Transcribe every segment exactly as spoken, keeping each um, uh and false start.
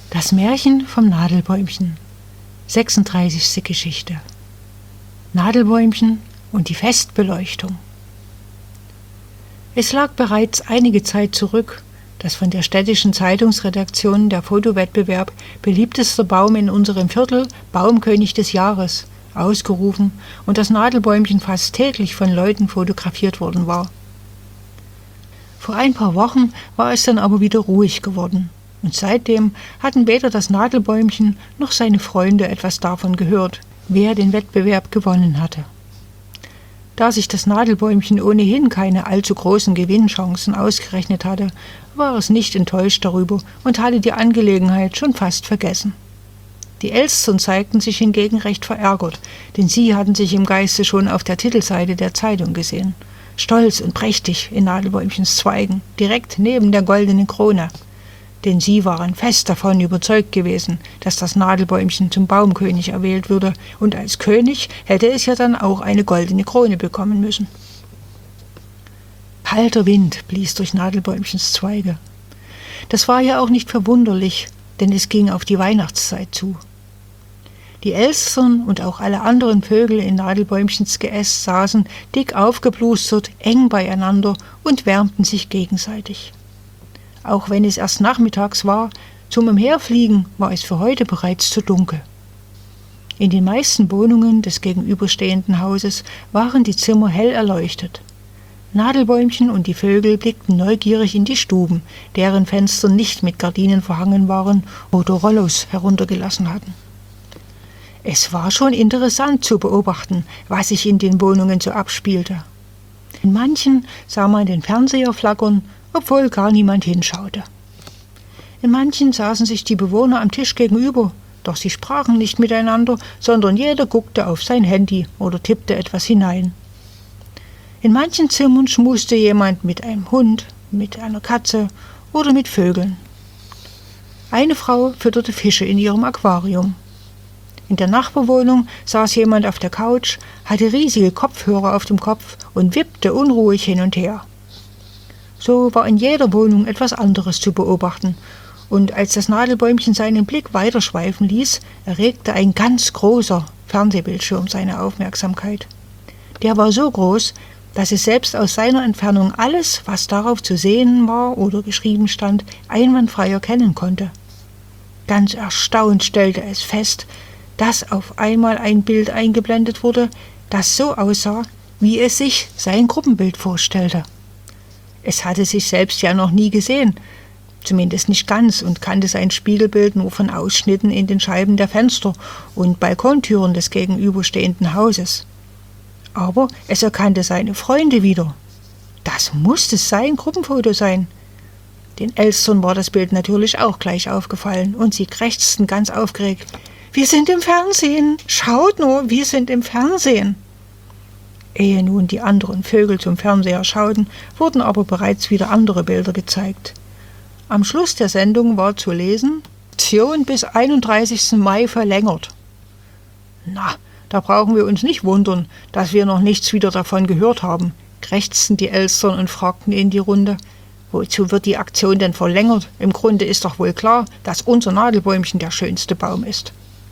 Das Märchen vom Nadelbäumchen. sechsunddreißigste Geschichte. Nadelbäumchen und die Festbeleuchtung. Es lag bereits einige Zeit zurück, dass von der städtischen Zeitungsredaktion der Fotowettbewerb beliebtester Baum in unserem Viertel, Baumkönig des Jahres, ausgerufen und das Nadelbäumchen fast täglich von Leuten fotografiert worden war. Vor ein paar Wochen war es dann aber wieder ruhig geworden. Und seitdem hatten weder das Nadelbäumchen noch seine Freunde etwas davon gehört, wer den Wettbewerb gewonnen hatte. Da sich das Nadelbäumchen ohnehin keine allzu großen Gewinnchancen ausgerechnet hatte, war es nicht enttäuscht darüber und hatte die Angelegenheit schon fast vergessen. Die Elstern zeigten sich hingegen recht verärgert, denn sie hatten sich im Geiste schon auf der Titelseite der Zeitung gesehen, stolz und prächtig in Nadelbäumchens Zweigen, direkt neben der goldenen Krone. Denn sie waren fest davon überzeugt gewesen, dass das Nadelbäumchen zum Baumkönig erwählt würde, und als König hätte es ja dann auch eine goldene Krone bekommen müssen. Kalter Wind blies durch Nadelbäumchens Zweige. Das war ja auch nicht verwunderlich, denn es ging auf die Weihnachtszeit zu. Die Elstern und auch alle anderen Vögel in Nadelbäumchens Geäst saßen, dick aufgeblustert, eng beieinander und wärmten sich gegenseitig. Auch wenn es erst nachmittags war, zum Umherfliegen war es für heute bereits zu dunkel. In den meisten Wohnungen des gegenüberstehenden Hauses waren die Zimmer hell erleuchtet. Nadelbäumchen und die Vögel blickten neugierig in die Stuben, deren Fenster nicht mit Gardinen verhangen waren oder Rollos heruntergelassen hatten. Es war schon interessant zu beobachten, was sich in den Wohnungen so abspielte. In manchen sah man den Fernseher flackern, obwohl gar niemand hinschaute. In manchen saßen sich die Bewohner am Tisch gegenüber, doch sie sprachen nicht miteinander, sondern jeder guckte auf sein Handy oder tippte etwas hinein. In manchen Zimmern schmuste jemand mit einem Hund, mit einer Katze oder mit Vögeln. Eine Frau fütterte Fische in ihrem Aquarium. In der Nachbarwohnung saß jemand auf der Couch, hatte riesige Kopfhörer auf dem Kopf und wippte unruhig hin und her. So war in jeder Wohnung etwas anderes zu beobachten, und als das Nadelbäumchen seinen Blick weiterschweifen ließ, erregte ein ganz großer Fernsehbildschirm seine Aufmerksamkeit. Der war so groß, dass es selbst aus seiner Entfernung alles, was darauf zu sehen war oder geschrieben stand, einwandfrei erkennen konnte. Ganz erstaunt stellte es fest, dass auf einmal ein Bild eingeblendet wurde, das so aussah, wie es sich sein Gruppenbild vorstellte. Es hatte sich selbst ja noch nie gesehen, zumindest nicht ganz, und kannte sein Spiegelbild nur von Ausschnitten in den Scheiben der Fenster und Balkontüren des gegenüberstehenden Hauses. Aber es erkannte seine Freunde wieder. Das musste sein Gruppenfoto sein. Den Elstern war das Bild natürlich auch gleich aufgefallen, und sie krächzten ganz aufgeregt: »Wir sind im Fernsehen! Schaut nur, wir sind im Fernsehen!« Ehe nun die anderen Vögel zum Fernseher schauten, wurden aber bereits wieder andere Bilder gezeigt. Am Schluss der Sendung war zu lesen: Aktion bis einunddreißigsten Mai verlängert. »Na, da brauchen wir uns nicht wundern, dass wir noch nichts wieder davon gehört haben«, krächzten die Elstern und fragten in die Runde: »Wozu wird die Aktion denn verlängert? Im Grunde ist doch wohl klar, dass unser Nadelbäumchen der schönste Baum ist.«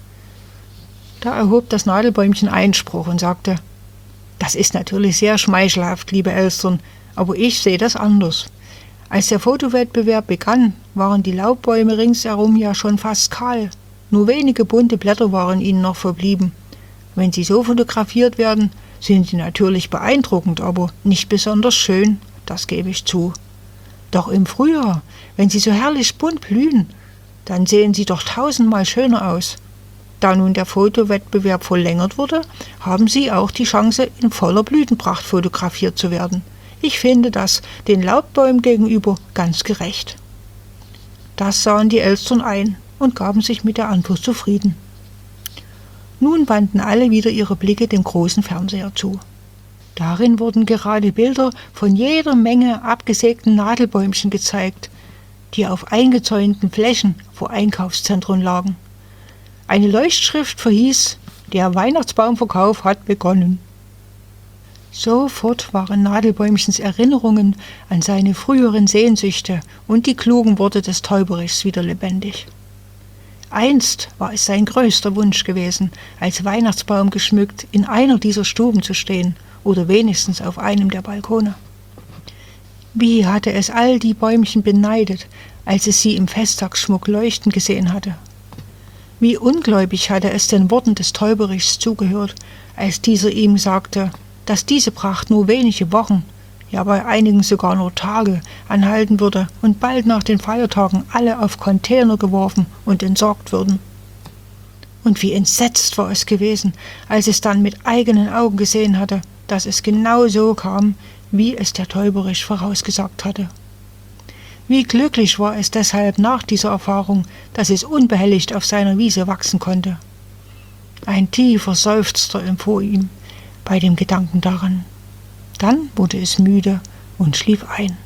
Da erhob das Nadelbäumchen Einspruch und sagte: »Das ist natürlich sehr schmeichelhaft, liebe Elstern, aber ich sehe das anders. Als der Fotowettbewerb begann, waren die Laubbäume ringsherum ja schon fast kahl. Nur wenige bunte Blätter waren ihnen noch verblieben. Wenn sie so fotografiert werden, sind sie natürlich beeindruckend, aber nicht besonders schön, das gebe ich zu. Doch im Frühjahr, wenn sie so herrlich bunt blühen, dann sehen sie doch tausendmal schöner aus. Da nun der Fotowettbewerb verlängert wurde, haben sie auch die Chance, in voller Blütenpracht fotografiert zu werden. Ich finde das den Laubbäumen gegenüber ganz gerecht.« Das sahen die Elstern ein und gaben sich mit der Antwort zufrieden. Nun wandten alle wieder ihre Blicke dem großen Fernseher zu. Darin wurden gerade Bilder von jeder Menge abgesägten Nadelbäumchen gezeigt, die auf eingezäunten Flächen vor Einkaufszentren lagen. Eine Leuchtschrift verhieß: »Der Weihnachtsbaumverkauf hat begonnen.« Sofort waren Nadelbäumchens Erinnerungen an seine früheren Sehnsüchte und die klugen Worte des Täuberichs wieder lebendig. Einst war es sein größter Wunsch gewesen, als Weihnachtsbaum geschmückt in einer dieser Stuben zu stehen oder wenigstens auf einem der Balkone. Wie hatte es all die Bäumchen beneidet, als es sie im Festtagsschmuck leuchten gesehen hatte. Wie ungläubig hatte es den Worten des Täuberichs zugehört, als dieser ihm sagte, dass diese Pracht nur wenige Wochen, ja bei einigen sogar nur Tage, anhalten würde und bald nach den Feiertagen alle auf Container geworfen und entsorgt würden. Und wie entsetzt war es gewesen, als es dann mit eigenen Augen gesehen hatte, dass es genau so kam, wie es der Täuberich vorausgesagt hatte. Wie glücklich war es deshalb nach dieser Erfahrung, dass es unbehelligt auf seiner Wiese wachsen konnte. Ein tiefer Seufzer empor ihm bei dem Gedanken daran. Dann wurde es müde und schlief ein.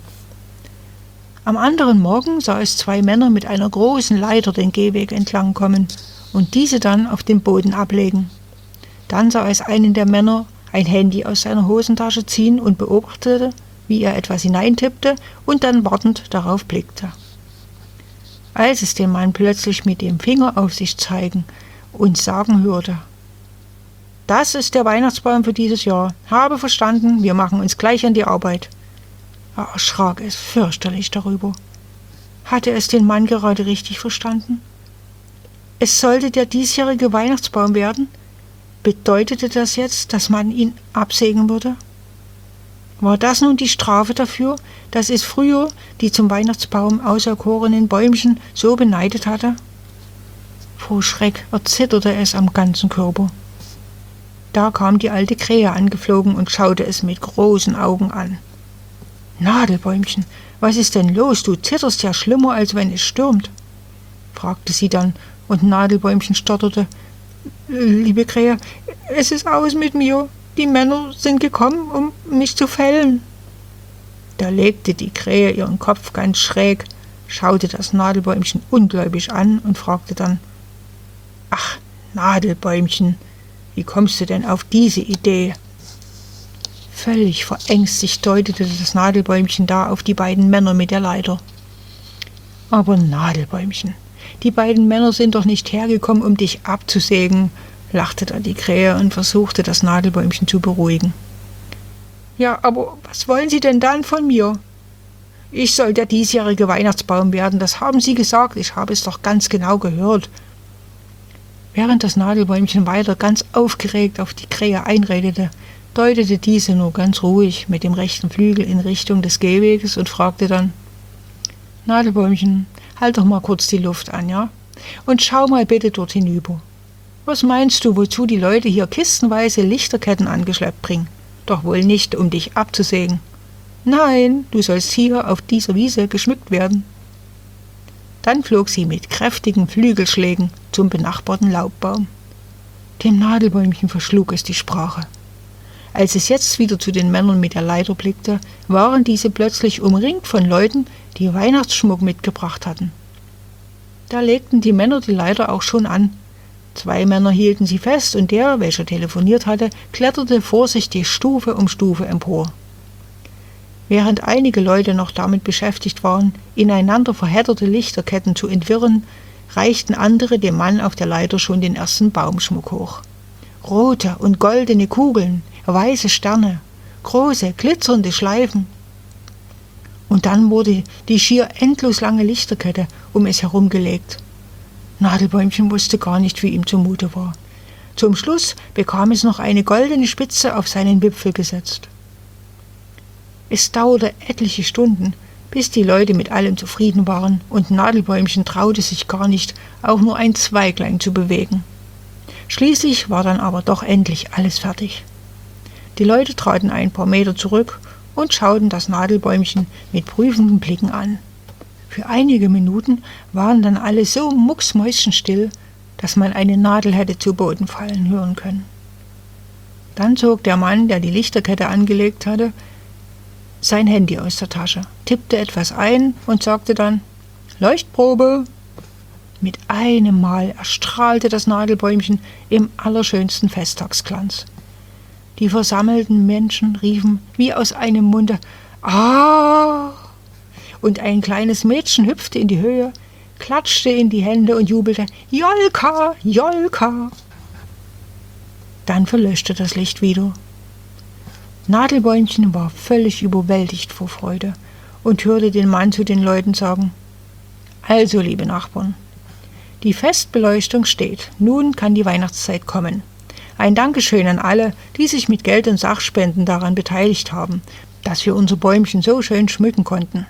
Am anderen Morgen sah es zwei Männer mit einer großen Leiter den Gehweg entlang kommen und diese dann auf den Boden ablegen. Dann sah es einen der Männer ein Handy aus seiner Hosentasche ziehen und beobachtete, wie er etwas hineintippte und dann wartend darauf blickte. Als es den Mann plötzlich mit dem Finger auf sich zeigen und sagen hörte, »Das ist der Weihnachtsbaum für dieses Jahr. Habe verstanden, wir machen uns gleich an die Arbeit.« Er erschrak es fürchterlich darüber. Hatte es den Mann gerade richtig verstanden? Es sollte der diesjährige Weihnachtsbaum werden? Bedeutete das jetzt, dass man ihn absägen würde? War das nun die Strafe dafür, dass es früher die zum Weihnachtsbaum auserkorenen Bäumchen so beneidet hatte? Vor Schreck erzitterte es am ganzen Körper. Da kam die alte Krähe angeflogen und schaute es mit großen Augen an. »Nadelbäumchen, was ist denn los? Du zitterst ja schlimmer, als wenn es stürmt«, fragte sie dann, und Nadelbäumchen stotterte, »Liebe Krähe, es ist aus mit mir. Die Männer sind gekommen, um mich zu fällen.« Da legte die Krähe ihren Kopf ganz schräg, schaute das Nadelbäumchen ungläubig an und fragte dann, »Ach, Nadelbäumchen, wie kommst du denn auf diese Idee?« Völlig verängstigt deutete das Nadelbäumchen da auf die beiden Männer mit der Leiter. »Aber Nadelbäumchen, die beiden Männer sind doch nicht hergekommen, um dich abzusägen«, lachte da die Krähe und versuchte, das Nadelbäumchen zu beruhigen. »Ja, aber was wollen Sie denn dann von mir? Ich soll der diesjährige Weihnachtsbaum werden, das haben Sie gesagt, ich habe es doch ganz genau gehört.« Während das Nadelbäumchen weiter ganz aufgeregt auf die Krähe einredete, deutete diese nur ganz ruhig mit dem rechten Flügel in Richtung des Gehweges und fragte dann, »Nadelbäumchen, halt doch mal kurz die Luft an, ja? Und schau mal bitte dort hinüber. Was meinst du, wozu die Leute hier kistenweise Lichterketten angeschleppt bringen? Doch wohl nicht, um dich abzusägen. Nein, du sollst hier auf dieser Wiese geschmückt werden.« Dann flog sie mit kräftigen Flügelschlägen zum benachbarten Laubbaum. Dem Nadelbäumchen verschlug es die Sprache. Als es jetzt wieder zu den Männern mit der Leiter blickte, waren diese plötzlich umringt von Leuten, die Weihnachtsschmuck mitgebracht hatten. Da legten die Männer die Leiter auch schon an. Zwei Männer hielten sie fest und der, welcher telefoniert hatte, kletterte vorsichtig Stufe um Stufe empor. Während einige Leute noch damit beschäftigt waren, ineinander verhedderte Lichterketten zu entwirren, reichten andere dem Mann auf der Leiter schon den ersten Baumschmuck hoch. Rote und goldene Kugeln, weiße Sterne, große, glitzernde Schleifen. Und dann wurde die schier endlos lange Lichterkette um es herum gelegt. Nadelbäumchen wusste gar nicht, wie ihm zumute war. Zum Schluss bekam es noch eine goldene Spitze auf seinen Wipfel gesetzt. Es dauerte etliche Stunden, bis die Leute mit allem zufrieden waren und Nadelbäumchen traute sich gar nicht, auch nur ein Zweiglein zu bewegen. Schließlich war dann aber doch endlich alles fertig. Die Leute traten ein paar Meter zurück und schauten das Nadelbäumchen mit prüfenden Blicken an. Für einige Minuten waren dann alle so mucksmäuschenstill, dass man eine Nadel hätte zu Boden fallen hören können. Dann zog der Mann, der die Lichterkette angelegt hatte, sein Handy aus der Tasche, tippte etwas ein und sagte dann, »Leuchtprobe!« Mit einem Mal erstrahlte das Nadelbäumchen im allerschönsten Festtagsglanz. Die versammelten Menschen riefen wie aus einem Munde, »Ah!« Und ein kleines Mädchen hüpfte in die Höhe, klatschte in die Hände und jubelte »Jolka, Jolka!« Dann verlöschte das Licht wieder. Nadelbäumchen war völlig überwältigt vor Freude und hörte den Mann zu den Leuten sagen: »Also, liebe Nachbarn, die Festbeleuchtung steht. Nun kann die Weihnachtszeit kommen. Ein Dankeschön an alle, die sich mit Geld und Sachspenden daran beteiligt haben, dass wir unser Bäumchen so schön schmücken konnten.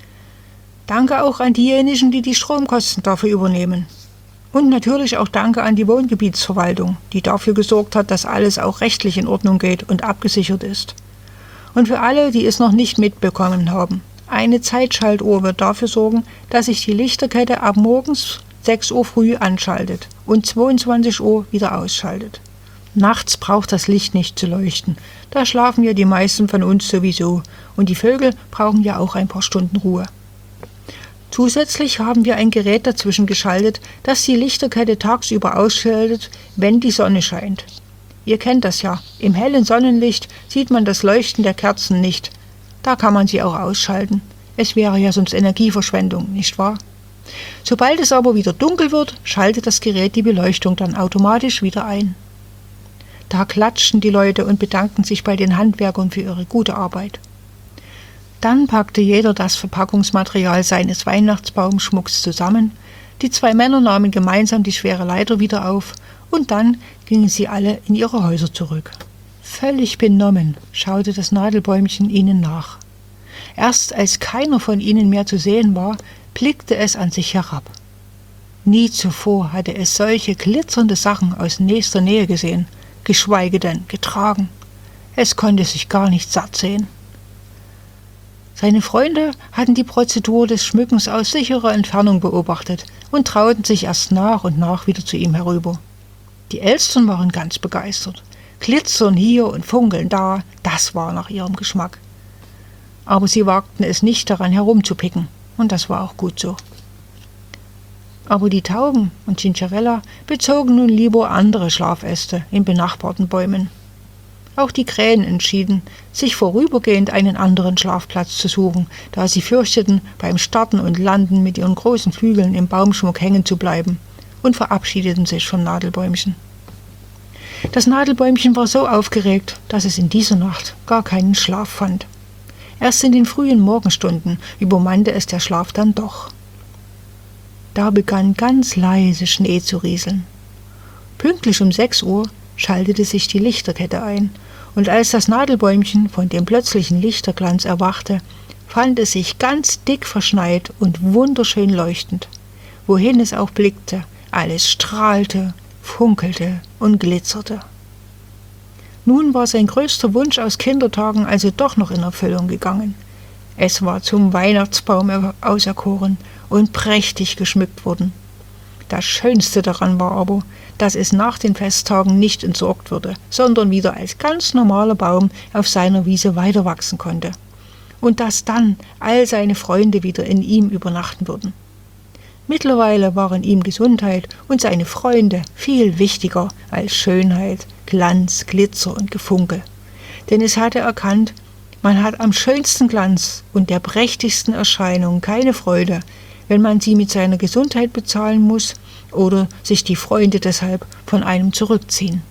Danke auch an diejenigen, die die Stromkosten dafür übernehmen. Und natürlich auch danke an die Wohngebietsverwaltung, die dafür gesorgt hat, dass alles auch rechtlich in Ordnung geht und abgesichert ist. Und für alle, die es noch nicht mitbekommen haben, eine Zeitschaltuhr wird dafür sorgen, dass sich die Lichterkette ab morgens sechs Uhr früh anschaltet und zweiundzwanzig Uhr wieder ausschaltet. Nachts braucht das Licht nicht zu leuchten, da schlafen ja die meisten von uns sowieso und die Vögel brauchen ja auch ein paar Stunden Ruhe. Zusätzlich haben wir ein Gerät dazwischen geschaltet, das die Lichterkette tagsüber ausschaltet, wenn die Sonne scheint. Ihr kennt das ja, im hellen Sonnenlicht sieht man das Leuchten der Kerzen nicht. Da kann man sie auch ausschalten. Es wäre ja sonst Energieverschwendung, nicht wahr? Sobald es aber wieder dunkel wird, schaltet das Gerät die Beleuchtung dann automatisch wieder ein. Da klatschten die Leute und bedankten sich bei den Handwerkern für ihre gute Arbeit. Dann packte jeder das Verpackungsmaterial seines Weihnachtsbaumschmucks zusammen, die zwei Männer nahmen gemeinsam die schwere Leiter wieder auf und dann gingen sie alle in ihre Häuser zurück. Völlig benommen schaute das Nadelbäumchen ihnen nach. Erst als keiner von ihnen mehr zu sehen war, blickte es an sich herab. Nie zuvor hatte es solche glitzernde Sachen aus nächster Nähe gesehen, geschweige denn getragen. Es konnte sich gar nicht satt sehen. Seine Freunde hatten die Prozedur des Schmückens aus sicherer Entfernung beobachtet und trauten sich erst nach und nach wieder zu ihm herüber. Die Elstern waren ganz begeistert. Glitzern hier und funkeln da, das war nach ihrem Geschmack. Aber sie wagten es nicht, daran herumzupicken. Und das war auch gut so. Aber die Tauben und Cinderella bezogen nun lieber andere Schlafäste in benachbarten Bäumen. Auch die Krähen entschieden, sich vorübergehend einen anderen Schlafplatz zu suchen, da sie fürchteten, beim Starten und Landen mit ihren großen Flügeln im Baumschmuck hängen zu bleiben, und verabschiedeten sich vom Nadelbäumchen. Das Nadelbäumchen war so aufgeregt, dass es in dieser Nacht gar keinen Schlaf fand. Erst in den frühen Morgenstunden übermannte es der Schlaf dann doch. Da begann ganz leise Schnee zu rieseln. Pünktlich um sechs Uhr schaltete sich die Lichterkette ein, und als das Nadelbäumchen von dem plötzlichen Lichterglanz erwachte, fand es sich ganz dick verschneit und wunderschön leuchtend. Wohin es auch blickte, alles strahlte, funkelte und glitzerte. Nun war sein größter Wunsch aus Kindertagen also doch noch in Erfüllung gegangen. Es war zum Weihnachtsbaum auserkoren und prächtig geschmückt worden. Das Schönste daran war aber, dass es nach den Festtagen nicht entsorgt wurde, sondern wieder als ganz normaler Baum auf seiner Wiese weiterwachsen konnte. Und dass dann all seine Freunde wieder in ihm übernachten würden. Mittlerweile waren ihm Gesundheit und seine Freunde viel wichtiger als Schönheit, Glanz, Glitzer und Gefunkel. Denn es hatte erkannt, man hat am schönsten Glanz und der prächtigsten Erscheinung keine Freude, wenn man sie mit seiner Gesundheit bezahlen muss oder sich die Freunde deshalb von einem zurückziehen.